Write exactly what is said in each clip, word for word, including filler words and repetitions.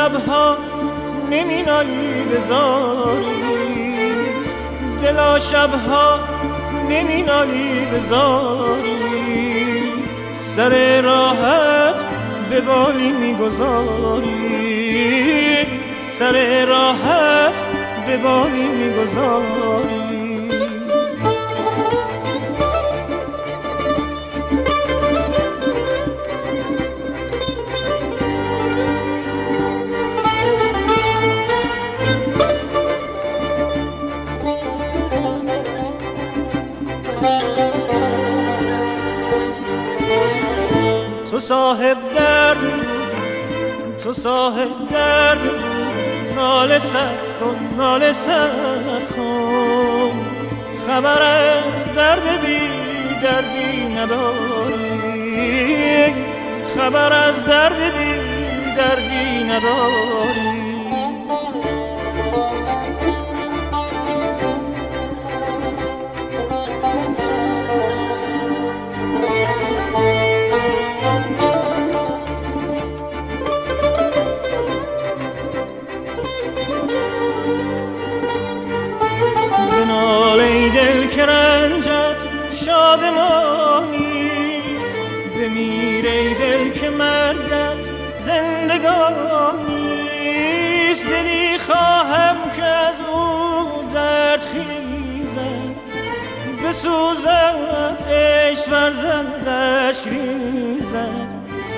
شبها نمی نالی بزاری، دلا شبها نمی نالی بزاری، سر راحت به بالی میگذاری، سر راحت به بالی میگذاری. تو صاحب درد تو صاحب درد ناله سر کن ناله سر کن، خبر از درد بی دردی نداری، خبر از درد بی دردی نداری. دل که رنجت شادمانی، بمیر ای دل که مرگت زندگانیست. دلی خواهم که از او درد خیزد، بسوزد عشق ورزد اشک ریزد،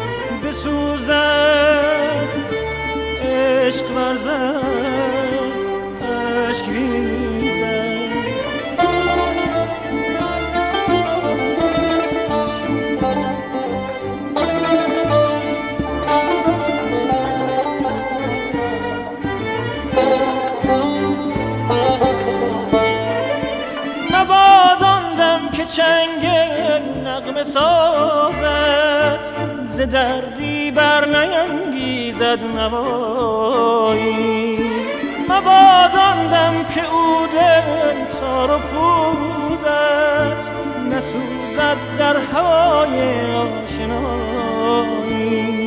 بسوزد عشق ورزد اشک ریزد. چنگ نغمه سازد، ز دردی بر نینگیزد نوایی. مبادان دم که عود تار و پودت، نسوزد در هوای آشنایی.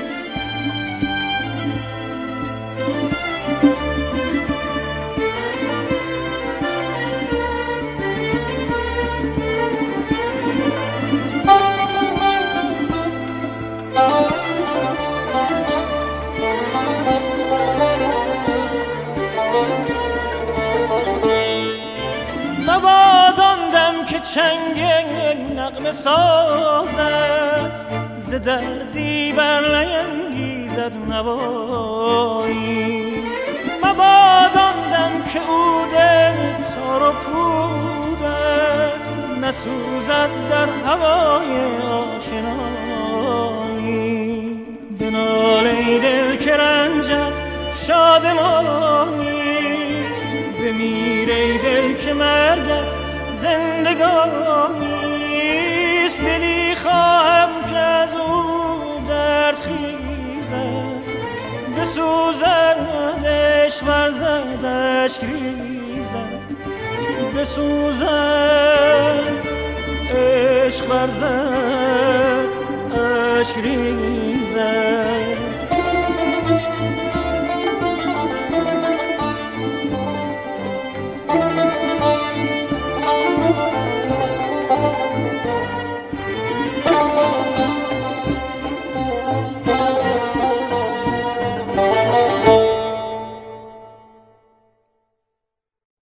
مبادان دم که چنگ نغمه سازد، ز دردی بر نینگیزد نوایی. مبادان دم که عود تار و پودت، نسوزد در هوای آشنایی. بنال ای دل که رنجت شادمانیست، بمیر ای دل که مرگت زندگانیست. دلی خواهم که از او درد خیزد، بسوزد عشق ورزد اشک ریزد، بسوزد عشق ورزد اشک ریزد.